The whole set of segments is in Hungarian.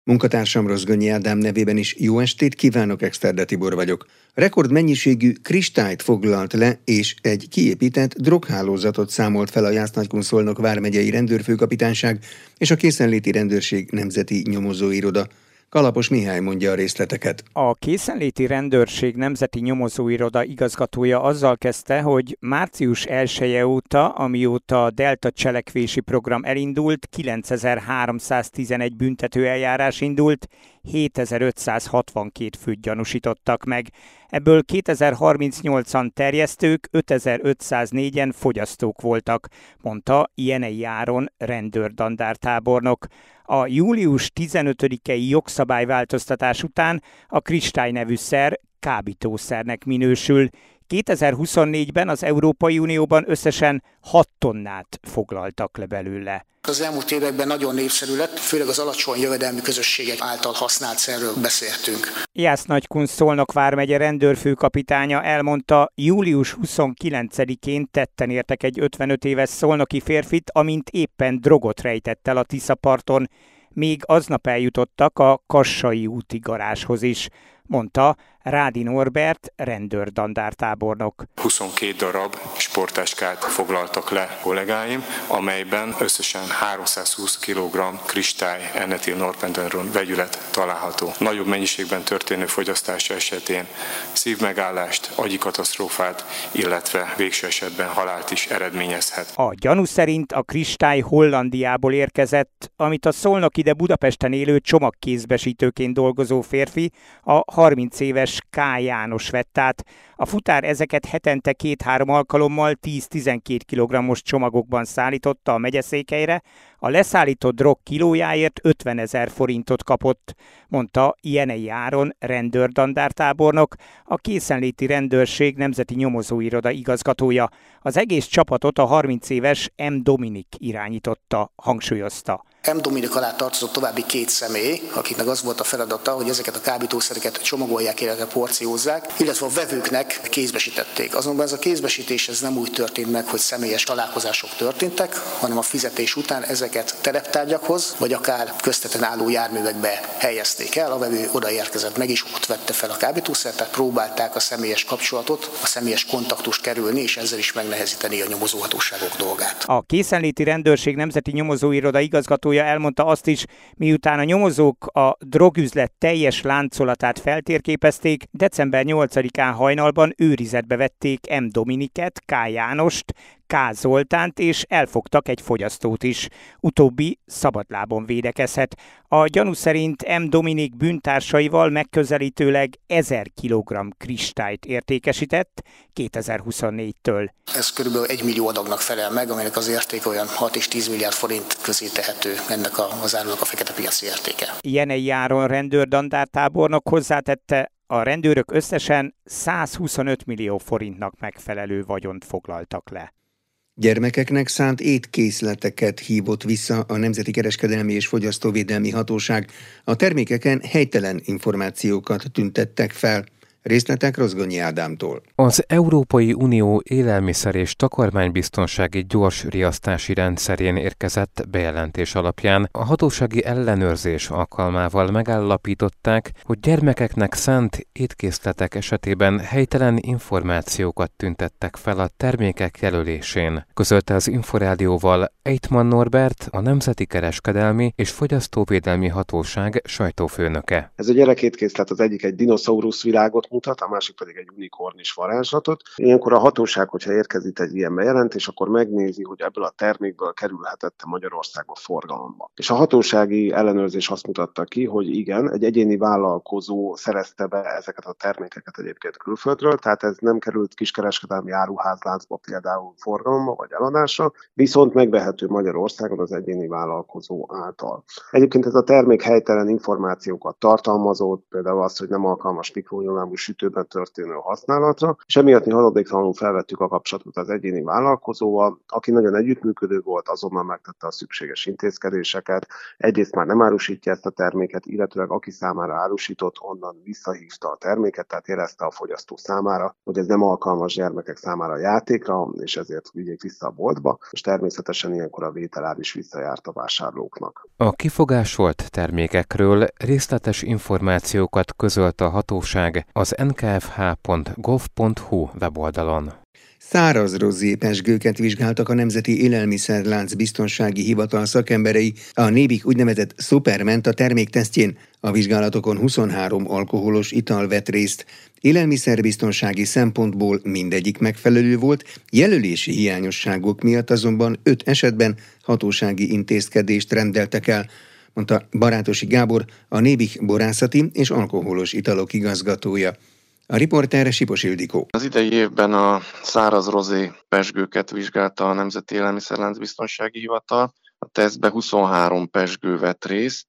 Munkatársam Rozgonyi Ádám nevében is jó estét kívánok, Exterde Tibor vagyok. Rekordmennyiségű kristályt foglalt le, és egy kiépített droghálózatot számolt fel a Jász-Nagykun-Szolnok vármegyei rendőrfőkapitányság és a Készenléti Rendőrség Nemzeti Nyomozóiroda. Kalapos Mihály mondja a részleteket. A Készenléti Rendőrség Nemzeti Nyomozóiroda igazgatója azzal kezdte, hogy március 1-e óta, amióta a Delta cselekvési program elindult, 9311 büntetőeljárás indult, 7562 főt gyanúsítottak meg. Ebből 2038-an terjesztők, 5504-en fogyasztók voltak, mondta Jenei Áron rendőrdandártábornok. A július 15-i jogszabályváltoztatás után a kristály nevű szer kábítószernek minősül. 2024-ben az Európai Unióban összesen 6 tonnát foglaltak le belőle. Az elmúlt években nagyon népszerű lett, főleg az alacsony jövedelmű közösségek által használt szerről beszéltünk. Jász-Nagykun-Szolnok vármegye rendőrfőkapitánya elmondta, július 29-én tetten értek egy 55 éves szolnoki férfit, amint éppen drogot rejtett el a Tiszaparton. Még aznap eljutottak a Kassai úti garázshoz is, mondta Rádi Norbert, rendőrdandártábornok. 22 darab sportáskát foglaltak le kollégáim, amelyben összesen 320 kg kristály N-etil-norpentanron vegyület található. Nagyobb mennyiségben történő fogyasztása esetén szívmegállást, agyi katasztrófát, illetve végső esetben halált is eredményezhet. A gyanú szerint a kristály Hollandiából érkezett, amit a szolnoki, de Budapesten élő csomagkézbesítőként dolgozó férfi, a 30 éves K. János vett át. A futár ezeket hetente 2-3 alkalommal 10-12 kg-os csomagokban szállította a megyeszékhelyre, a leszállított drog kilójáért 50 000 forintot kapott, mondta Jenei Áron rendőrdandártábornok, a Készenléti Rendőrség Nemzeti Nyomozóiroda igazgatója. Az egész csapatot a 30 éves M. Dominik irányította, hangsúlyozta. M. Dominik alá tartozott további 2 személy, akiknek az volt a feladata, hogy ezeket a kábítószereket csomagolják, illetve porciózzák, illetve a vevőknek kézbesítették. Azonban ez a kézbesítés ez nem úgy történt meg, hogy személyes találkozások történtek, hanem a fizetés után ezeket tereptárgyakhoz, vagy akár közteten álló járművekbe helyezték el, a vevő odaérkezett meg is, ott vette fel a kábítószert, tehát próbálták a személyes kapcsolatot, a személyes kontaktust kerülni, és ezzel is megnehezíteni a nyomozóhatóságok dolgát. A Készenléti Rendőrség Nemzeti Nyomozóiroda igazgatója elmondta azt is, miután a nyomozók a drogüzlet teljes láncolatát feltérképezték, december 8-án hajnalban őrizetbe vették M. Dominiket, K. Jánost, K. Zoltánt, és elfogtak egy fogyasztót is. Utóbbi szabadlábon védekezhet. A gyanú szerint M. Dominik bűntársaival megközelítőleg 1000 kg kristályt értékesített 2024-től. Ez körülbelül 1 millió adagnak felel meg, aminek az értéke olyan 6 és 10 milliárd forint közé tehető ennek az árunak a fekete piaci értéke. Jenei Áron rendőrdandártábornok hozzátette, a rendőrök összesen 125 millió forintnak megfelelő vagyont foglaltak le. Gyermekeknek szánt étkészleteket hívott vissza a Nemzeti Kereskedelmi és Fogyasztóvédelmi Hatóság. A termékeken helytelen információkat tüntettek fel. Részletek Rozgonyi Ádámtól. Az Európai Unió élelmiszer- és takarmánybiztonsági gyors riasztási rendszerén érkezett bejelentés alapján a hatósági ellenőrzés alkalmával megállapították, hogy gyermekeknek szánt étkészletek esetében helytelen információkat tüntettek fel a termékek jelölésén. Közölte az Inforádióval Eitman Norbert, a Nemzeti Kereskedelmi és Fogyasztóvédelmi Hatóság sajtófőnöke. Ez a gyerekétkészlet az egyik egy dinoszaurusz világot mutat, a másik pedig egy unikornis varázslatot. Ilyenkor a hatóság, hogyha érkezik egy ilyen bejelentés, akkor megnézi, hogy ebből a termékből kerülhetett Magyarországba forgalomba. És a hatósági ellenőrzés azt mutatta ki, hogy igen, egy egyéni vállalkozó szerezte be ezeket a termékeket egyébként külföldről, tehát ez nem került kiskereskedelmi áruházláncba például forgalomba vagy eladásra, viszont megvehető Magyarországon az egyéni vállalkozó által. Egyébként ez a termék helytelen információkat tartalmazott, például az, hogy nem alkalmas mikronyomású sütőben történő használatra, és emiatt mi haladéktalanul felvettük a kapcsolatot az egyéni vállalkozóval, aki nagyon együttműködő volt, azonnal megtette a szükséges intézkedéseket. Egyrészt már nem árusítja ezt a terméket, illetőleg aki számára árusított, onnan visszahívta a terméket, tehát érezte a fogyasztó számára, hogy ez nem alkalmas gyermekek számára a játékra, és ezért vigyék vissza a boltba, és természetesen ilyenkor a vételár is visszajárt a vásárlóknak. A kifogásolt termékekről részletes információkat közölt a hatóság az nkfh.gov.hu weboldalon. Száraz rozé pezsgőket vizsgáltak a Nemzeti Élelmiszerlánc Biztonsági Hivatal szakemberei a Nébik úgynevezett Supermenta terméktesztjén. A vizsgálatokon 23 alkoholos ital vett részt. Élelmiszerbiztonsági szempontból mindegyik megfelelő volt, jelölési hiányosságok miatt azonban 5 esetben hatósági intézkedést rendeltek el, mondta Barátosi Gábor, a Nébik borászati és alkoholos italok igazgatója. A riporter Sipos Ildikó. Az idei évben a száraz rozé pezsgőket vizsgálta a Nemzeti Élelmiszerlánc Biztonsági Hivatal. A tesztben 23 pezsgő vett részt,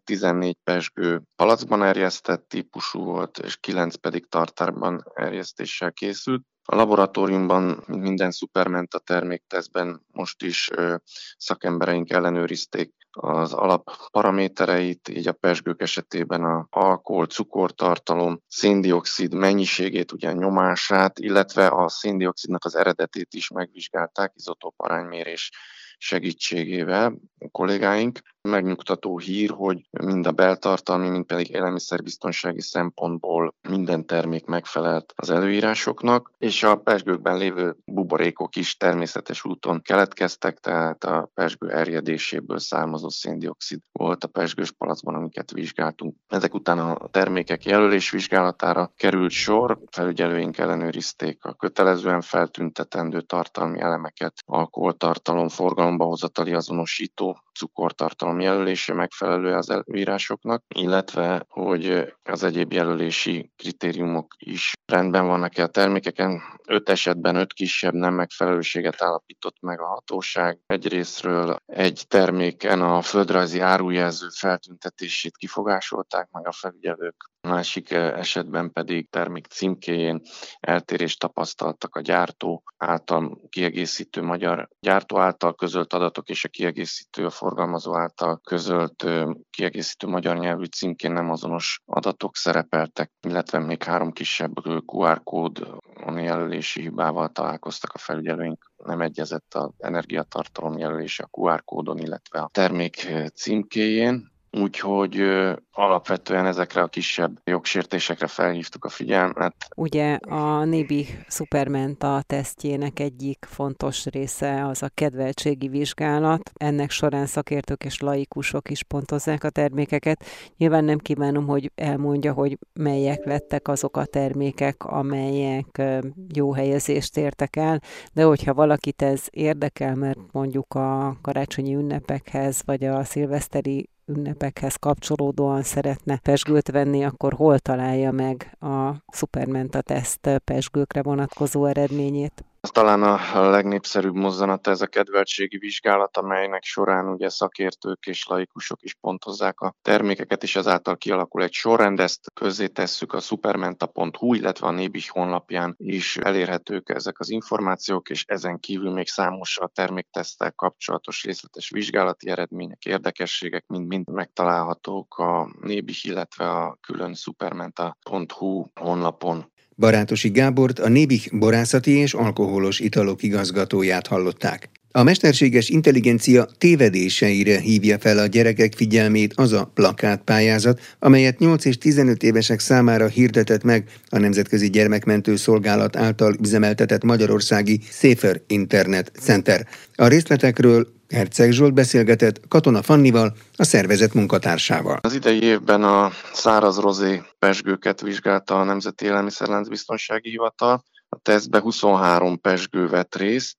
14 pezsgő palackban erjesztett típusú volt, és 9 pedig tartárban erjesztéssel készült. A laboratóriumban minden Supermenta terméktesztben most is szakembereink ellenőrizték az alapparamétereit, így a pezsgők esetében az alkohol, cukortartalom, széndioxid mennyiségét, ugye nyomását, illetve a széndioxidnak az eredetét is megvizsgálták izotóp aránymérés segítségével a kollégáink. Megnyugtató hír, hogy mind a beltartalmi, mind pedig élelmiszerbiztonsági szempontból minden termék megfelelt az előírásoknak, és a pezsgőkben lévő buborékok is természetes úton keletkeztek, tehát a pezsgő erjedéséből származó széndioxid volt a pezsgős palackban, amiket vizsgáltunk. Ezek után a termékek jelölés vizsgálatára került sor, felügyelőink ellenőrizték a kötelezően feltüntetendő tartalmi elemeket, alkoholtartalom, forgalomba hozatali azonosító, cukortartalom jelölése megfelelő az előírásoknak, illetve hogy az egyéb jelölési kritériumok is rendben vannak-e a termékeken. 5 esetben 5 kisebb nem megfelelőséget állapított meg a hatóság. Egyrészről egy terméken a földrajzi áruljelző feltüntetését kifogásolták meg a felügyelők, a másik esetben pedig termék címkéjén eltérést tapasztaltak a gyártó által kiegészítő magyar gyártó által közölt adatok és a kiegészítő, a forgalmazó által közölt kiegészítő magyar nyelvű címkén nem azonos adatok szerepeltek, illetve még 3 kisebb QR kód jelölési hibával találkoztak a felügyelőink. Nem egyezett az energiatartalom jelölése a QR kódon, illetve a termék címkéjén. Úgyhogy alapvetően ezekre a kisebb jogsértésekre felhívtuk a figyelmet. Ugye a Nébi Supermenta tesztjének egyik fontos része az a kedveltségi vizsgálat. Ennek során szakértők és laikusok is pontozzák a termékeket. Nyilván nem kívánom, hogy elmondja, hogy melyek lettek azok a termékek, amelyek jó helyezést értek el, de hogyha valakit ez érdekel, mert mondjuk a karácsonyi ünnepekhez vagy a szilveszteri ünnepekhez kapcsolódóan szeretne pezsgőt venni, akkor hol találja meg a Supermenta teszt pezsgőkre vonatkozó eredményét? Talán a legnépszerűbb mozzanata ez a kedveltségi vizsgálat, amelynek során ugye szakértők és laikusok is pontozzák a termékeket, és ezáltal kialakul egy sorrend, ezt közzétesszük a supermenta.hu, illetve a Nébih honlapján is elérhetők ezek az információk, és ezen kívül még számos a termékteszttel kapcsolatos részletes vizsgálati eredmények, érdekességek mind megtalálhatók a Nébih, illetve a külön supermenta.hu honlapon. Barátosi Gábort, a Nébih borászati és alkoholos italok igazgatóját hallották. A mesterséges intelligencia tévedéseire hívja fel a gyerekek figyelmét az a plakátpályázat, amelyet 8 és 15 évesek számára hirdetett meg a Nemzetközi Gyermekmentő Szolgálat által üzemeltetett magyarországi Safer Internet Center. A részletekről Herceg Zsolt beszélgetett Katona Fannival, a szervezet munkatársával. Az idei évben a száraz rozé pezsgőket vizsgálta a Nemzeti Élelmiszerlánc Biztonsági Hivatal. A tesztben 23 pezsgő vett részt,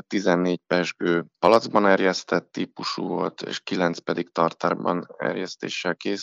14 pezsgő palackban erjesztett típusú volt, és 9 pedig tartárban erjesztéssel készült.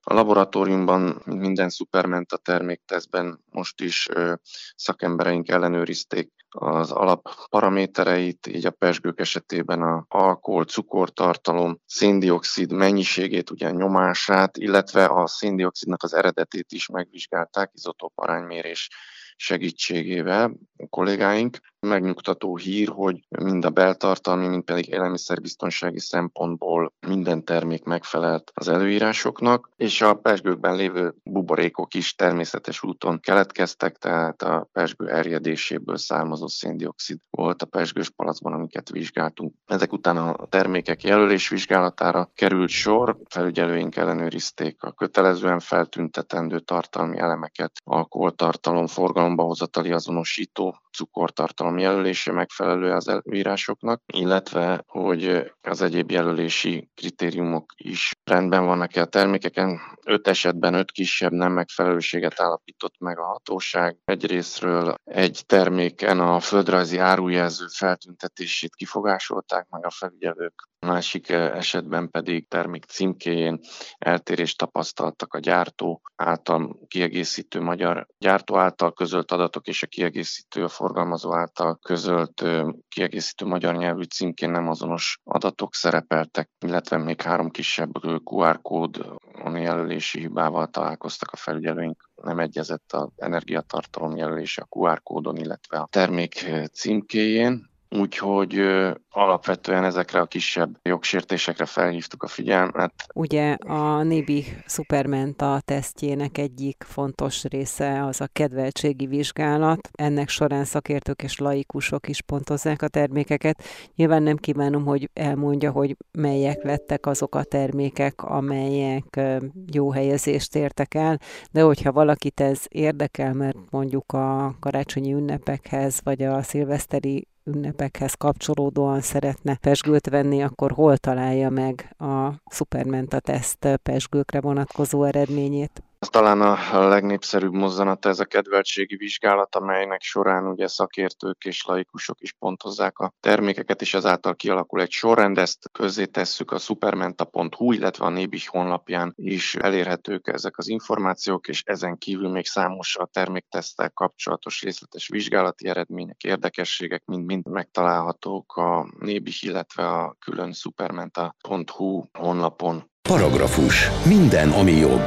A laboratóriumban minden Supermenta terméktesztben most is szakembereink ellenőrizték az alapparamétereit, így a pezsgők esetében az alkohol, cukortartalom, széndioxid mennyiségét, ugye nyomását, illetve a széndioxidnak az eredetét is megvizsgálták izotóp aránymérés segítségével a kollégáink. Megnyugtató hír, hogy mind a beltartalmi, mind pedig élelmiszerbiztonsági szempontból minden termék megfelelt az előírásoknak, és a pezsgőkben lévő buborékok is természetes úton keletkeztek, tehát a pezsgő erjedéséből származó széndioxid volt a pezsgős palacban, amiket vizsgáltunk. Ezek után a termékek jelölés vizsgálatára került sor, felügyelőink ellenőrizték a kötelezően feltüntetendő tartalmi elemeket, alkoholtartalom, forgalomba hozatali azonosító, cukortartalom jelölése megfelelő az előírásoknak, illetve hogy az egyéb jelölési kritériumok is rendben vannak-e a termékeken. 5 esetben 5 kisebb nem megfelelőséget állapított meg a hatóság. Egyrészről egy terméken a földrajzi árujelző feltüntetését kifogásolták meg a felügyelők, másik esetben pedig termék címkéjén eltérést tapasztaltak a gyártó által kiegészítő magyar gyártó által közölt adatok és a kiegészítő, a forgalmazó által közölt kiegészítő magyar nyelvű címkén nem azonos adatok szerepeltek, illetve még 3 kisebb QR kód jelölési hibával találkoztak a felügyelőink. Nem egyezett az energiatartalom jelölése a QR kódon, illetve a termék címkéjén. Úgyhogy alapvetően ezekre a kisebb jogsértésekre felhívtuk a figyelmet. Ugye a NIBI Supermenta tesztjének egyik fontos része az a kedveltségi vizsgálat. Ennek során szakértők és laikusok is pontozzák a termékeket. Nyilván nem kívánom, hogy elmondja, hogy melyek lettek azok a termékek, amelyek jó helyezést értek el, de hogyha valakit ez érdekel, mert mondjuk a karácsonyi ünnepekhez vagy a szilveszteri ünnepekhez kapcsolódóan szeretne pezsgőt venni, akkor hol találja meg a Supermenta teszt pezsgőkre vonatkozó eredményét? Talán a legnépszerűbb mozzanata ez a kedveltségi vizsgálat, amelynek során ugye szakértők és laikusok is pontozzák a termékeket, és ezáltal kialakul egy sorrend, ezt közzétesszük a supermenta.hu, illetve a NIBI honlapján is elérhetők ezek az információk, és ezen kívül még számos a termékteszttel kapcsolatos részletes vizsgálati eredmények, érdekességek mind megtalálhatók a NIBI, illetve a külön supermenta.hu honlapon. Paragrafus. Minden, ami jog.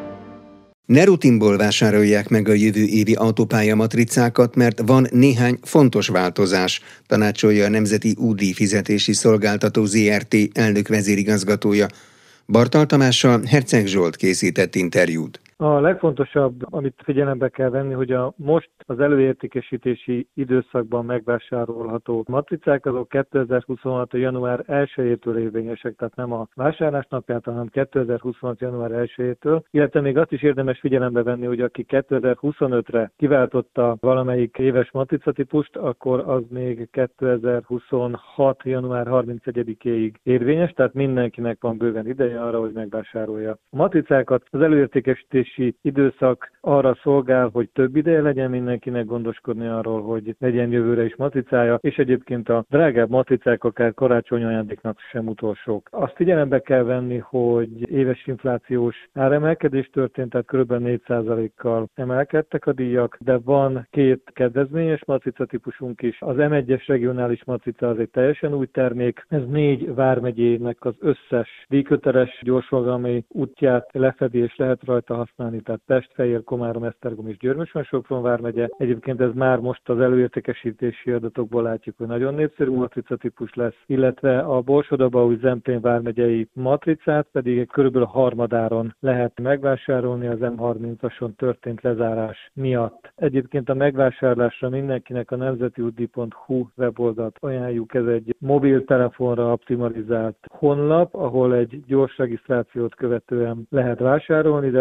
Ne rutinból vásárolják meg a jövő évi autópálya matricákat, mert van néhány fontos változás, tanácsolja a Nemzeti Útdíj-fizetési Szolgáltató Zrt. Elnök vezérigazgatója. Bartal Tamással Herceg Zsolt készített interjút. A legfontosabb, amit figyelembe kell venni, hogy a most az előértékesítési időszakban megvásárolható matricák, azok 2026. január 1-től érvényesek, tehát nem a vásárlás napját, hanem 2026. január 1-től, illetve még azt is érdemes figyelembe venni, hogy aki 2025-re kiváltotta valamelyik éves matricatípust, akkor az még 2026. január 31-éig érvényes, tehát mindenkinek van bőven ideje arra, hogy megvásárolja a matricákat. Az előértékesítési időszak arra szolgál, hogy több ideje legyen mindenkinek gondoskodni arról, hogy legyen jövőre is matricája, és egyébként a drágább matricák akár karácsonyi ajándéknak sem utolsók. Azt figyelembe kell venni, hogy éves inflációs áremelkedés történt, tehát kb. 4%-kal emelkedtek a díjak, de van 2 kedvezményes matricatípusunk is. Az M1-es regionális matrica az egy teljesen új termék, ez 4 vármegyének az összes díjköteles gyorsforgalmi útját lefedi, és lehet rajta használni, tehát Pest, Fejér, Komárom, Esztergom és Győr-Sopron vármegye. Egyébként ez már most az előértékesítési adatokból látjuk, hogy nagyon népszerű matricatípus lesz, illetve a Borsod-Abaúj-Zemplén vármegyei matricát pedig körülbelül harmadáron lehet megvásárolni az M30-ason történt lezárás miatt. Egyébként a megvásárlásra mindenkinek a nemzetiútdíj.hu weboldalt ajánljuk, ez egy mobiltelefonra optimalizált honlap, ahol egy gyors regisztrációt követően lehet vásárolni, de regisztráció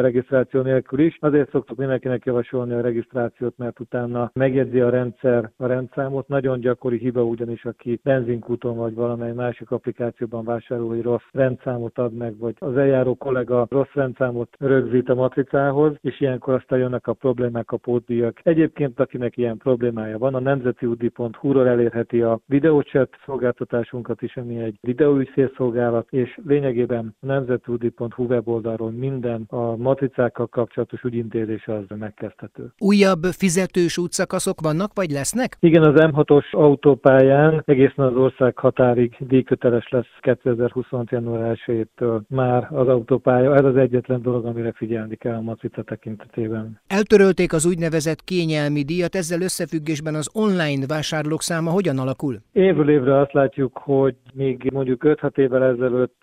regisztráció nélkül is. Azért szoktuk mindenkinek javasolni a regisztrációt, mert utána megjegyzi a rendszer a rendszámot. Nagyon gyakori hiba ugyanis, aki benzinkúton vagy valamely másik applikációban vásárol, hogy rossz rendszámot ad meg, vagy az eljáró kollega rossz rendszámot rögzít a matricához, és ilyenkor aztán jönnek a problémák, a pótdíjak. Egyébként, akinek ilyen problémája van, a nemzetiudi.hu-ról elérheti a videóchat szolgáltatásunkat is, ami egy videóügyfélszolgálat, és lényegében a nemzetiudi.hu weboldalról minden a matricákkal kapcsolatos ügyintézés az megkezdhető. Újabb fizetős útszakaszok vannak, vagy lesznek? Igen, az M6-os autópályán egészen az ország határig díjköteles lesz 2026. január 1-től már az autópálya. Ez az egyetlen dolog, amire figyelni kell a matrica tekintetében. Eltörölték az úgynevezett kényelmi díjat, ezzel összefüggésben az online vásárlók száma hogyan alakul? Évről évre azt látjuk, hogy még mondjuk 5-6 évvel ezelőtt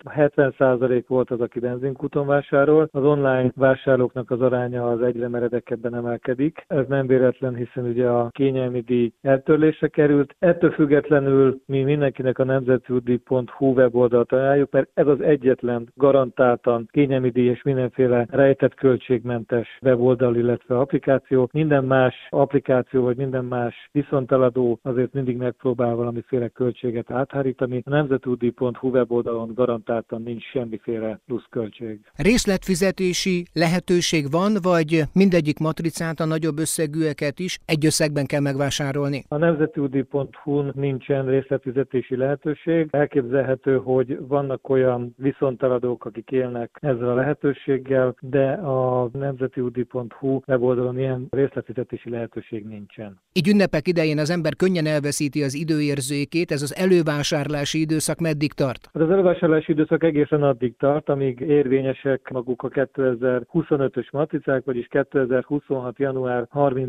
70% volt az, aki benzinkúton vásárol. Az online vásárlóknak az aránya az egyre meredekebben emelkedik. Ez nem véletlen, hiszen ugye a kényelmi díj eltörlésre került. Ettől függetlenül mi mindenkinek a nemzetiudi.hu weboldalt ajánljuk, mert ez az egyetlen garantáltan kényelmi díj és mindenféle rejtett költségmentes weboldal, illetve applikáció. Minden más applikáció vagy minden más viszonteladó azért mindig megpróbál valamiféle költséget áthárítani. A nemzetiudi.hu weboldalon garantáltan nincs semmiféle plusz költség. Részletfizetési lehetőség van, vagy mindegyik matricát, a nagyobb összegűeket is egy összegben kell megvásárolni? A nemzetiudi.hu-n nincsen részletfizetési lehetőség. Elképzelhető, hogy vannak olyan viszonteladók, akik élnek ezzel a lehetőséggel, de a nemzetiudi.hu weboldalon ilyen részletfizetési lehetőség nincsen. Így ünnepek idején az ember könnyen elveszíti az időérzékét, ez az elővásárlási időszak meddig tart? Az elővásárlási időszak egészen addig tart, amíg érvényesek maguk a 2025-ös matricák, vagyis 2026. január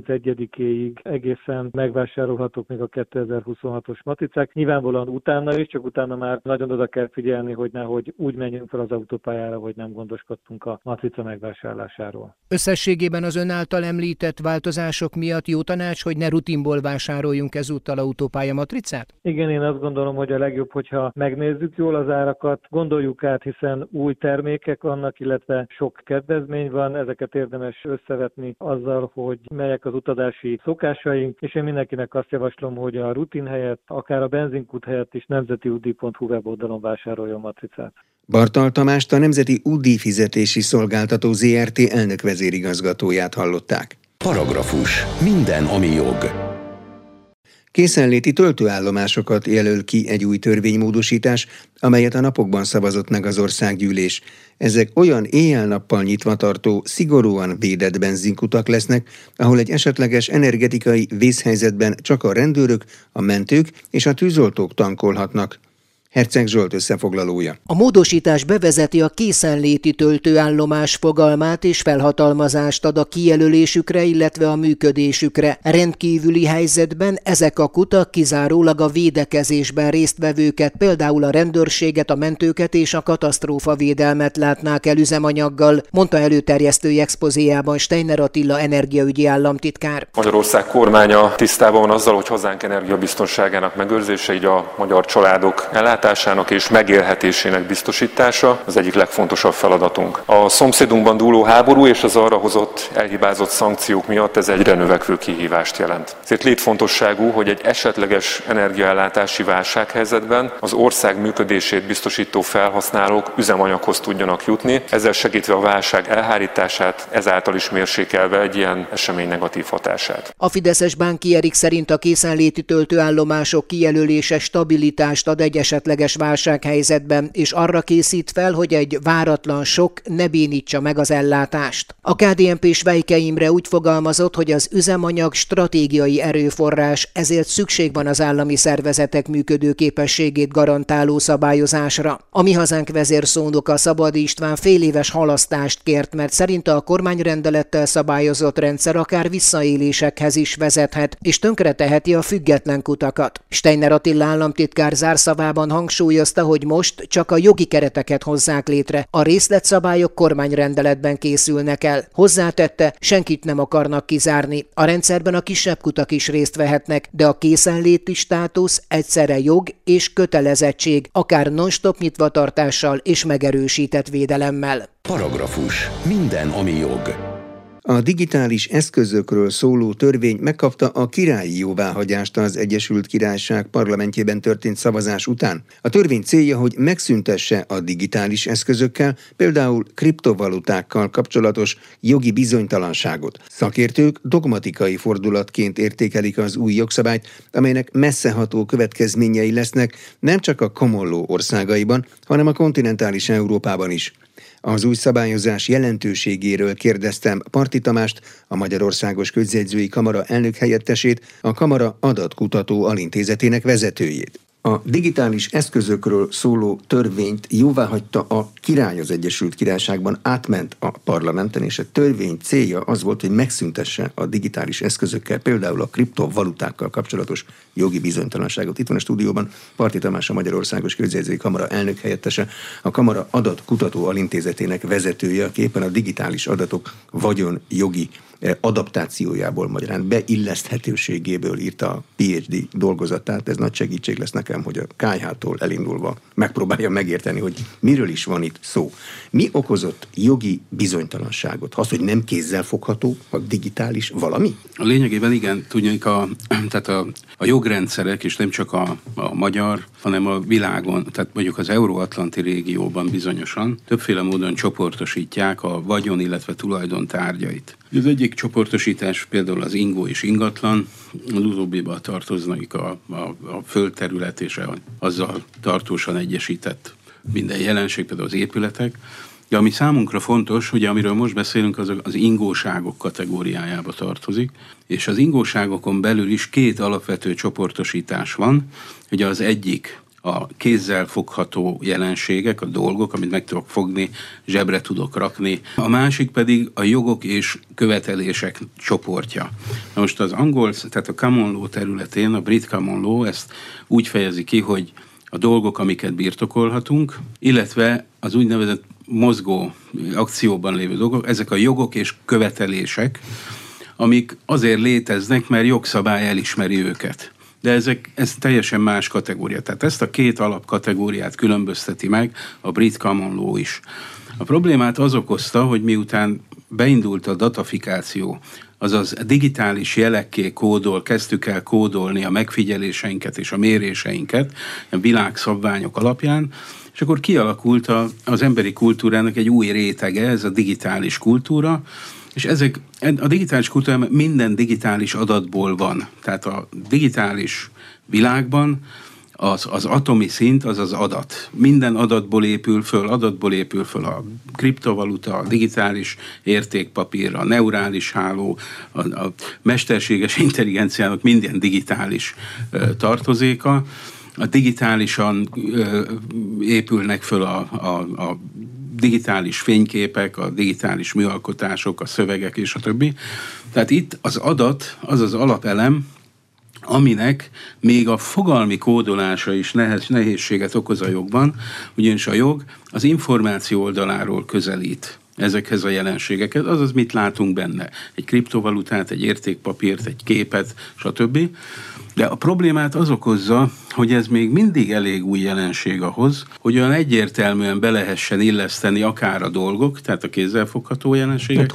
31-éig egészen megvásárolhatók még a 2026-os matricák. Nyilvánvalóan utána is, csak utána már nagyon oda kell figyelni, hogy nehogy úgy menjünk fel az autópályára, hogy nem gondoskodtunk a matrica megvásárlásáról. Összességében az ön által említett változások miatt jó tanács, hogy ne rutinból vásároljunk ezúttal autópálya matricát? Igen, én azt gondolom, hogy a legjobb, hogyha megnézzük jól az árakat, gondoljuk át, hiszen új termékek vannak, illetve sok kedvezmény van, ezeket érdemes összevetni azzal, hogy melyek az utazási szokásaink, és én mindenkinek azt javaslom, hogy a rutin helyett, akár a benzinkút helyett is nemzetiudi.hu weboldalon vásároljon matricát. Bartal Tamást, a Nemzeti UDI Fizetési Szolgáltató Zrt. Elnök vezérigazgatóját hallották. Paragrafus. Minden, ami jog. Készenléti töltőállomásokat jelöl ki egy új törvénymódosítás, amelyet a napokban szavazott meg az országgyűlés. Ezek olyan éjjel-nappal nyitva tartó, szigorúan védett benzinkutak lesznek, ahol egy esetleges energetikai vészhelyzetben csak a rendőrök, a mentők és a tűzoltók tankolhatnak. Herceg Zsolt összefoglalója. A módosítás bevezeti a készenléti töltőállomás fogalmát és felhatalmazást ad a kijelölésükre, illetve a működésükre. Rendkívüli helyzetben ezek a kutak kizárólag a védekezésben résztvevőket, például a rendőrséget, a mentőket és a katasztrófavédelmet látnák el üzemanyaggal, mondta előterjesztői expozéjában Steiner Attila energiaügyi államtitkár. Magyarország kormánya tisztában van azzal, hogy hazánk energiabiztonságának megőrzése, így a magyar családok ellátásának és megélhetésének biztosítása az egyik legfontosabb feladatunk. A szomszédunkban dúló háború és az arra hozott elhibázott szankciók miatt ez egyre növekvő kihívást jelent. Ezért létfontosságú, hogy egy esetleges energiaellátási válsághelyzetben az ország működését biztosító felhasználók üzemanyaghoz tudjanak jutni, ezzel segítve a válság elhárítását, ezáltal is mérsékelve egy ilyen esemény negatív hatását. A fideszes Bánki Erik szerint a készenléti töltőállomások kijelölése stabilitást ad egy esetleges válsághelyzetben, és arra készít fel, hogy egy váratlan sok ne bénítsa meg az ellátást. A KDNP-s Vejke Imre úgy fogalmazott, hogy az üzemanyag stratégiai erőforrás, ezért szükség van az állami szervezetek működőképességét garantáló szabályozásra. A Mi Hazánk vezérszónoka Szabadi István féléves halasztást kért, mert szerinte a kormányrendelettel szabályozott rendszer akár visszaélésekhez is vezethet, és tönkreteheti a független kutakat. Steiner Attila államtitkár zárszavában hangsúlyozta, hogy most csak a jogi kereteket hozzák létre, a részletszabályok kormányrendeletben készülnek el. Hozzátette, senkit nem akarnak kizárni. A rendszerben a kisebb kutak is részt vehetnek, de a készenléti státusz egyszerre jog és kötelezettség, akár non-stop nyitvatartással és megerősített védelemmel. Paragrafus. Minden, ami jog. A digitális eszközökről szóló törvény megkapta a királyi jóváhagyást az Egyesült Királyság parlamentjében történt szavazás után. A törvény célja, hogy megszüntesse a digitális eszközökkel, például kriptovalutákkal kapcsolatos jogi bizonytalanságot. Szakértők dogmatikai fordulatként értékelik az új jogszabályt, amelynek messzeható következményei lesznek nem csak a common law országaiban, hanem a kontinentális Európában is. Az új szabályozás jelentőségéről kérdeztem Parti Tamást, a Magyarországos Közjegyzői Kamara elnökhelyettesét, a Kamara adatkutató alintézetének vezetőjét. A digitális eszközökről szóló törvényt jóváhagyta a király az Egyesült Királyságban, átment a parlamenten, és a törvény célja az volt, hogy megszüntesse a digitális eszközökkel, például a kriptovalutákkal kapcsolatos jogi bizonytalanságot. Itt van a stúdióban Parti Tamás, a Magyarországos Közjegyzői Kamara elnökhelyettese, a Kamara adatkutató alintézetének vezetője, aki éppen a digitális adatok vagyonjogi adaptációjából, magyarán beilleszthetőségéből írta a PhD dolgozatát. Ez nagy segítség lesz nekem, hogy a KH-tól elindulva megpróbálja megérteni, hogy miről is van itt szó. Mi okozott jogi bizonytalanságot? Az, hogy nem kézzel fogható, a digitális valami? A lényegében igen, tudjuk, tehát a jogrendszerek, és nem csak a magyar, hanem a világon, tehát mondjuk az euróatlanti régióban bizonyosan többféle módon csoportosítják a vagyon, illetve tulajdon tárgyait. Az egyik csoportosítás például az ingó és ingatlan, az utóbbiba tartoznak a földterület és azzal tartósan egyesített minden jelenség, például az épületek. De ami számunkra fontos, ugye amiről most beszélünk, az ingóságok kategóriájába tartozik, és az ingóságokon belül is két alapvető csoportosítás van. Ugye az egyik a kézzel fogható jelenségek, a dolgok, amit meg tudok fogni, zsebre tudok rakni. A másik pedig a jogok és követelések csoportja. Na most az angol, tehát a common law területén, a brit common law ezt úgy fejezi ki, hogy a dolgok, amiket birtokolhatunk, illetve az úgynevezett mozgó akcióban lévő dolgok, ezek a jogok és követelések, amik azért léteznek, mert jogszabály elismeri őket. De ez teljesen más kategória. Tehát ezt a két alapkategóriát különbözteti meg a brit common law is. A problémát az okozta, hogy miután beindult a datafikáció, azaz digitális jelekké kezdtük el kódolni a megfigyeléseinket és a méréseinket a világszabványok alapján, és akkor kialakult az emberi kultúrának egy új rétege, ez a digitális kultúra, és a digitális kultúra minden digitális adatból van. Tehát a digitális világban az atomi szint, az az adat. Minden adatból épül föl a kriptovaluta, a digitális értékpapír, a neurális háló, a mesterséges intelligenciának minden digitális tartozéka. A digitálisan épülnek föl a digitális fényképek, a digitális műalkotások, a szövegek és a többi. Tehát itt az adat az az alapelem, aminek még a fogalmi kódolása is nehézséget okoz a jogban, ugyanis a jog az információ oldaláról közelít ezekhez a jelenségeket, azaz mit látunk benne. Egy kriptovalutát, egy értékpapírt, egy képet, stb. De a problémát az okozza, hogy ez még mindig elég új jelenség ahhoz, hogy olyan egyértelműen be lehessen illeszteni akár a dolgok, tehát a kézzelfogható jelenségek,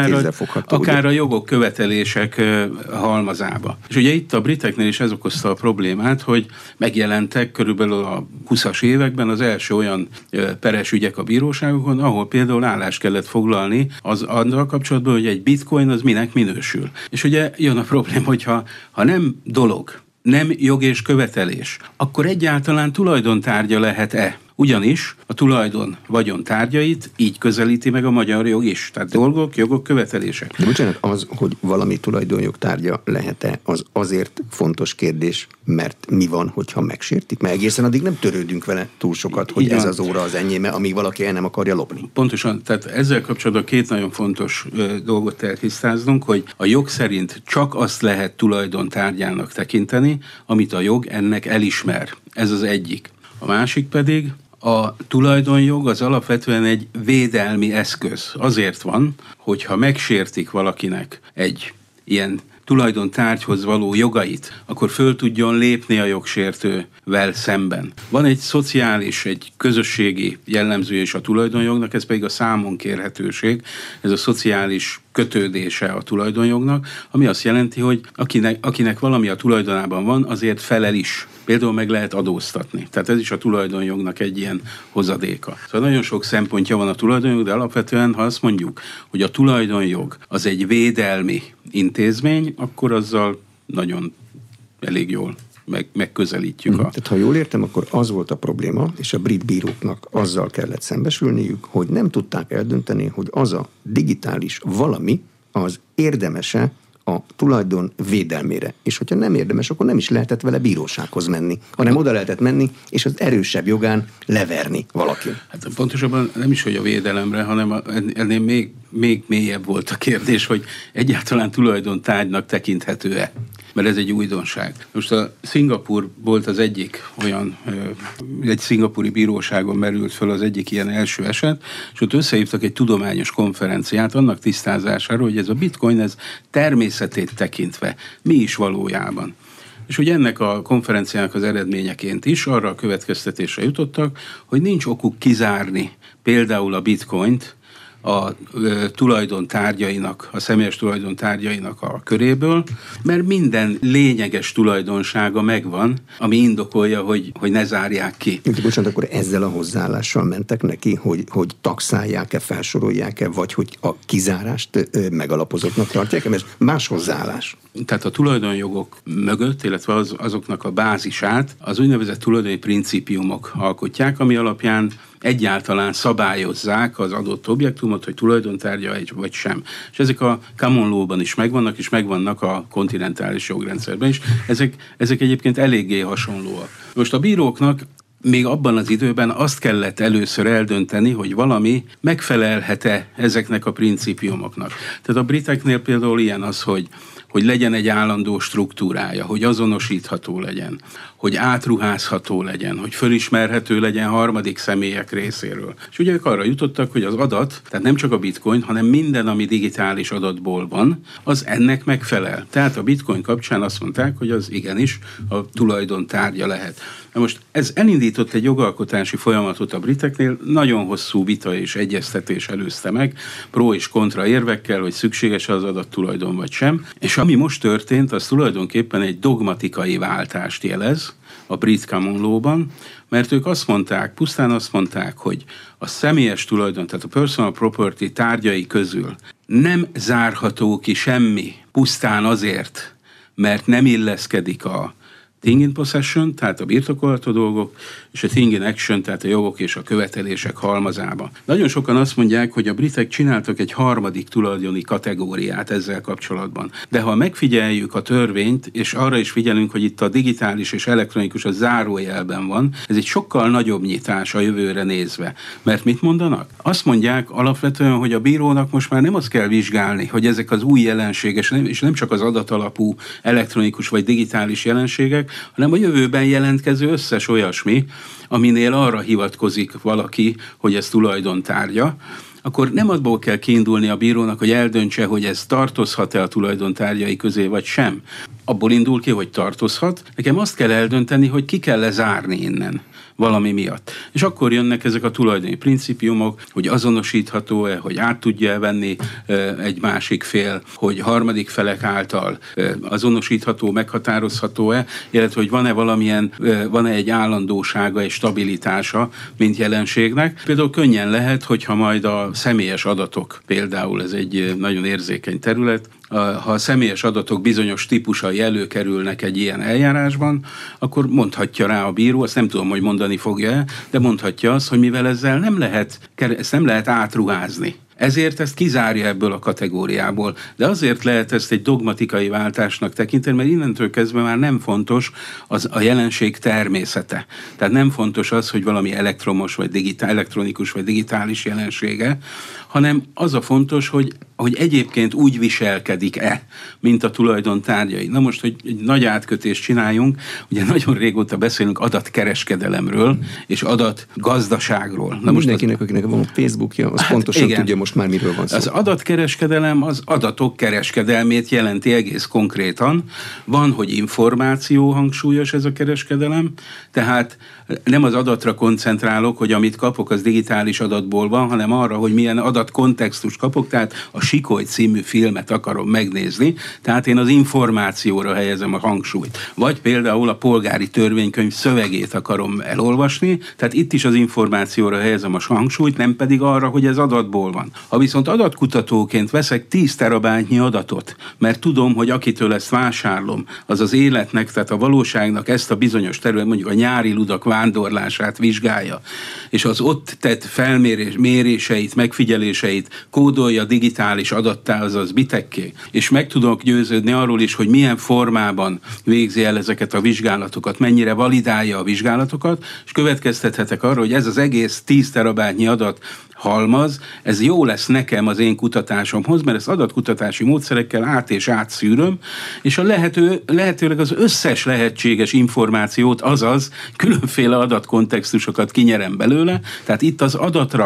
akár a jogok, követelések halmazába. És ugye itt a briteknél is ez okozta a problémát, hogy megjelentek körülbelül a 20-as években az első olyan peres ügyek a bíróságokon, ahol például állást kellett foglalni azzal kapcsolatban, hogy egy bitcoin az minek minősül. És ugye jön a probléma, hogyha nem dolog, nem jog és követelés, akkor egyáltalán tulajdontárgya lehet-e? Ugyanis a tulajdon vagyon tárgyait így közelíti meg a magyar jog is. Tehát dolgok, jogok, követelések. De bocsánat, az, hogy valami tulajdonjog tárgya lehet-e, az azért fontos kérdés, mert mi van, hogyha megsértik? Mert egészen addig nem törődünk vele túl sokat, hogy ez az óra az enyéme, amíg valaki el nem akarja lopni. Pontosan, tehát ezzel kapcsolatban két nagyon fontos dolgot eltisztáznunk, hogy a jog szerint csak azt lehet tulajdontárgyának tekinteni, amit a jog ennek elismer. Ez az egyik. A másik pedig, a tulajdonjog az alapvetően egy védelmi eszköz. Azért van, hogyha megsértik valakinek egy ilyen tulajdontárgyhoz való jogait, akkor föl tudjon lépni a jogsértővel szemben. Van egy szociális, egy közösségi jellemzője is a tulajdonjognak, ez pedig a számonkérhetőség, ez a szociális kötődése a tulajdonjognak, ami azt jelenti, hogy akinek valami a tulajdonában van, azért felel is. Például meg lehet adóztatni. Tehát ez is a tulajdonjognak egy ilyen hozadéka. Szóval nagyon sok szempontja van a tulajdonjog, de alapvetően, ha azt mondjuk, hogy a tulajdonjog az egy védelmi intézmény, akkor azzal nagyon elég jól megközelítjük. Tehát ha jól értem, akkor az volt a probléma, és a brit bíróknak azzal kellett szembesülniük, hogy nem tudták eldönteni, hogy az a digitális valami az érdemese a tulajdon védelmére. És hogyha nem érdemes, akkor nem is lehetett vele bírósághoz menni, hanem oda lehetett menni, és az erősebb jogán leverni valaki. Hát pontosabban nem is, hogy a védelemre, hanem ennél még mélyebb volt a kérdés, hogy egyáltalán tulajdontárgynak tekinthető-e. Mert ez egy újdonság. Most a Szingapúr volt az egyik olyan, egy szingapúri bíróságon merült fel az egyik ilyen első eset, és ott összehívtak egy tudományos konferenciát annak tisztázására, hogy ez a bitcoin, ez természetét tekintve mi is valójában. És ugye ennek a konferenciának az eredményeként is arra a következtetésre jutottak, hogy nincs okuk kizárni például a bitcoint a tulajdontárgyainak, a személyes tulajdontárgyainak a köréből, mert minden lényeges tulajdonsága megvan, ami indokolja, hogy ne zárják ki. Bocsánat, akkor ezzel a hozzáállással mentek neki, hogy taxálják-e, felsorolják-e, vagy hogy a kizárást megalapozottnak tartják, ez más hozzáállás. Tehát a tulajdonjogok mögött, illetve azoknak a bázisát az úgynevezett tulajdoni principiumok alkotják, ami alapján egyáltalán szabályozzák az adott objektumot, hogy tulajdontárgya vagy sem. És ezek a common law-ban is megvannak, és megvannak a kontinentális jogrendszerben is. Ezek egyébként eléggé hasonlóak. Most a bíróknak még abban az időben azt kellett először eldönteni, hogy valami megfelelhet-e ezeknek a principiumoknak. Tehát a briteknél például ilyen az, hogy legyen egy állandó struktúrája, hogy azonosítható legyen, hogy átruházható legyen, hogy fölismerhető legyen harmadik személyek részéről. És ugye ők arra jutottak, hogy az adat, tehát nem csak a bitcoin, hanem minden, ami digitális adatból van, az ennek megfelel. Tehát a bitcoin kapcsán azt mondták, hogy az igenis a tulajdontárgya lehet. Na most ez elindított egy jogalkotási folyamatot a briteknél, nagyon hosszú vita és egyeztetés előzte meg, pro és kontra érvekkel, hogy szükséges az adattulajdon vagy sem. És ami most történt, az tulajdonképpen egy dogmatikai váltást jelez a brit common law-ban, mert ők pusztán azt mondták, hogy a személyes tulajdon, tehát a personal property tárgyai közül nem zárható ki semmi, pusztán azért, mert nem illeszkedik a thing in possession, tehát a birtokolható dolgok, és a thing in action, tehát a jogok és a követelések halmazába. Nagyon sokan azt mondják, hogy a britek csináltak egy harmadik tulajdoni kategóriát ezzel kapcsolatban. De ha megfigyeljük a törvényt, és arra is figyelünk, hogy itt a digitális és elektronikus a zárójelben van, ez egy sokkal nagyobb nyitás a jövőre nézve. Mert mit mondanak? Azt mondják alapvetően, hogy a bírónak most már nem azt kell vizsgálni, hogy ezek az új jelenségek, és nem csak az adatalapú elektronikus vagy digitális jelenségek, hanem a jövőben jelentkező összes olyasmi, aminél arra hivatkozik valaki, hogy ez tulajdontárgya, akkor nem abból kell kiindulni a bírónak, hogy eldöntse, hogy ez tartozhat-e a tulajdontárgyai közé, vagy sem. Abból indul ki, hogy tartozhat. Nekem azt kell eldönteni, hogy ki kell lezárni innen valami miatt. És akkor jönnek ezek a tulajdoni principiumok, hogy azonosítható-e, hogy át tudja venni egy másik fél, hogy harmadik felek által azonosítható, meghatározható-e, illetve hogy van-e egy állandósága és stabilitása, mint jelenségnek. Például könnyen lehet, hogyha majd a személyes adatok, például ez egy nagyon érzékeny terület, ha a személyes adatok bizonyos típusai előkerülnek egy ilyen eljárásban, akkor mondhatja rá a bíró, azt nem tudom, hogy mondani fogja-e, de mondhatja azt, hogy mivel ezzel ezt nem lehet átruházni. Ezért ezt kizárja ebből a kategóriából. De azért lehet ezt egy dogmatikai váltásnak tekinteni, mert innentől kezdve már nem fontos a jelenség természete. Tehát nem fontos az, hogy valami elektronikus vagy digitális jelensége, hanem az a fontos, hogy hogy egyébként úgy viselkedik-e, mint a tulajdontárgyai. Na most, hogy egy nagy átkötést csináljunk, ugye nagyon régóta beszélünk adatkereskedelemről és adatgazdaságról. Na mindenkinek, akinek van Facebookja, az pontosan tudja most már, miről van szó. Az adatkereskedelem az adatok kereskedelmét jelenti egész konkrétan. Van, hogy információ hangsúlyos ez a kereskedelem, tehát nem az adatra koncentrálok, hogy amit kapok, az digitális adatból van, hanem arra, hogy milyen adatkontextust kapok, tehát a Sikoly című filmet akarom megnézni, tehát én az információra helyezem a hangsúlyt. Vagy például a polgári törvénykönyv szövegét akarom elolvasni, tehát itt is az információra helyezem a hangsúlyt, nem pedig arra, hogy ez adatból van. Ha viszont adatkutatóként veszek 10 terabájtnyi adatot, mert tudom, hogy akitől ezt vásárlom, az az életnek, tehát a valóságnak ezt a bizonyos terület, mondjuk a nyári ludak vándorlását vizsgálja, és az ott tett méréseit, megfigyeléseit kódolja digitális adattá, azaz bitekké, és meg tudok győződni arról is, hogy milyen formában végzi el ezeket a vizsgálatokat, mennyire validálja a vizsgálatokat, és következtethetek arra, hogy ez az egész 10 terabájtnyi adat halmaz, ez jó lesz nekem az én kutatásomhoz, mert ezt adatkutatási módszerekkel át és átszűröm, és a lehetőleg az összes lehetséges információt, azaz különféle adatkontextusokat kinyerem belőle, tehát itt az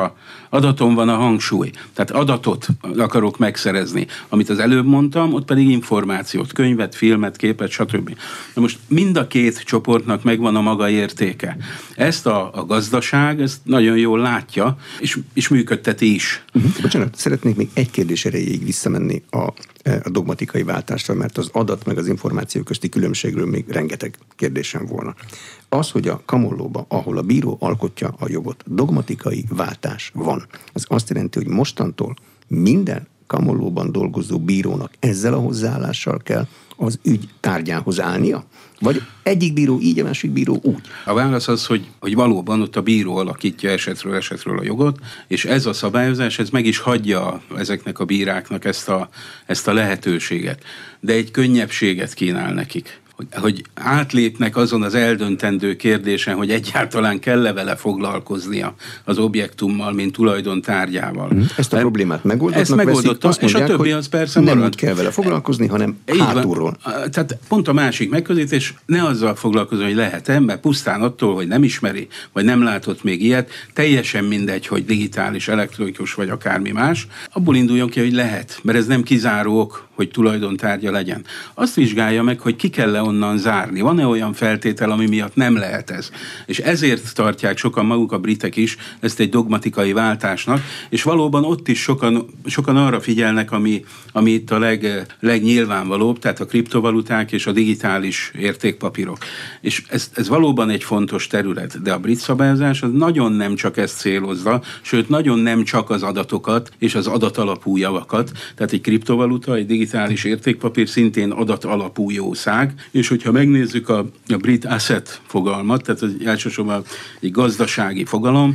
adaton van a hangsúly, tehát adatot akarok megszerezni. Amit az előbb mondtam, ott pedig információt, könyvet, filmet, képet, stb. Na most mind a két csoportnak megvan a maga értéke. Ezt a gazdaság ezt nagyon jól látja, és működteti is. Bocsánat, szeretnék még egy kérdés erejéig visszamenni a dogmatikai váltásra, mert az adat meg az információ közti különbségről még rengeteg kérdésem volna. Az, hogy a Kamollóban, ahol a bíró alkotja a jogot, dogmatikai váltás van, az azt jelenti, hogy mostantól minden Kamollóban dolgozó bírónak ezzel a hozzáállással kell az ügy tárgyához állnia? Vagy egyik bíró így, a másik bíró úgy? A válasz az, hogy valóban ott a bíró alakítja esetről a jogot, és ez a szabályozás, ez meg is hagyja ezeknek a bíráknak ezt a lehetőséget. De egy könnyebbséget kínál nekik. Hogy átlépnek azon az eldöntendő kérdésen, hogy egyáltalán kell-e vele foglalkoznia az objektummal, mint tulajdontárgyával. Ezt a problémát megoldottak, ezt megoldotta, azt mondják, és a többi az persze nem marad. úgy kell vele foglalkozni, hanem hátulról. Tehát pont a másik megközelítés, ne azzal foglalkozni, hogy lehet-e, mert pusztán attól, hogy nem ismeri, vagy nem látott még ilyet, teljesen mindegy, hogy digitális, elektronikus, vagy akármi más, abból induljon ki, hogy lehet, mert ez nem kizáró ok, hogy tulajdontárgya legyen. Azt vizsgálja meg, hogy ki kell onnan zárni. Van-e olyan feltétel, ami miatt nem lehet ez? És ezért tartják sokan maguk, a britek is, ezt egy dogmatikai váltásnak, és valóban ott is sokan arra figyelnek, ami itt a legnyilvánvalóbb, tehát a kriptovaluták és a digitális értékpapírok. És ez valóban egy fontos terület, de a brit szabályozás az nagyon nem csak ezt célozza, sőt nagyon nem csak az adatokat és az adatalapú javakat, tehát egy kriptovaluta, egy digitális értékpapír szintén adatalapú jószág, és hogyha megnézzük a brit asset fogalmat, tehát az elsősorban egy gazdasági fogalom,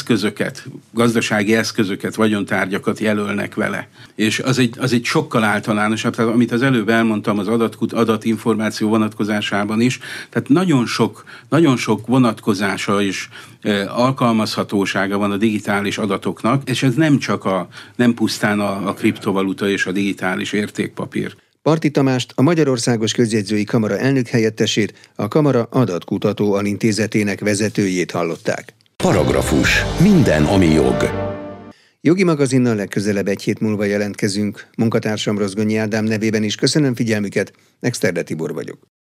gazdasági eszközöket, vagyontárgyakat jelölnek vele. És az egy sokkal általánosabb, tehát amit az előbb elmondtam az adatinformáció vonatkozásában is, tehát nagyon sok vonatkozása is alkalmazhatósága van a digitális adatoknak, és ez nem pusztán a kriptovaluta és a digitális értékpapír. Parti Tamást, a Magyarországos Közjegyzői Kamara elnökhelyettesét, a Kamara Adatkutató Alintézetének vezetőjét hallották. Paragrafus. Minden, ami jog. Jogi magazinnal legközelebb egy hét múlva jelentkezünk. Munkatársam Rozgonyi Ádám nevében is köszönöm figyelmüket, Exterde Tibor vagyok.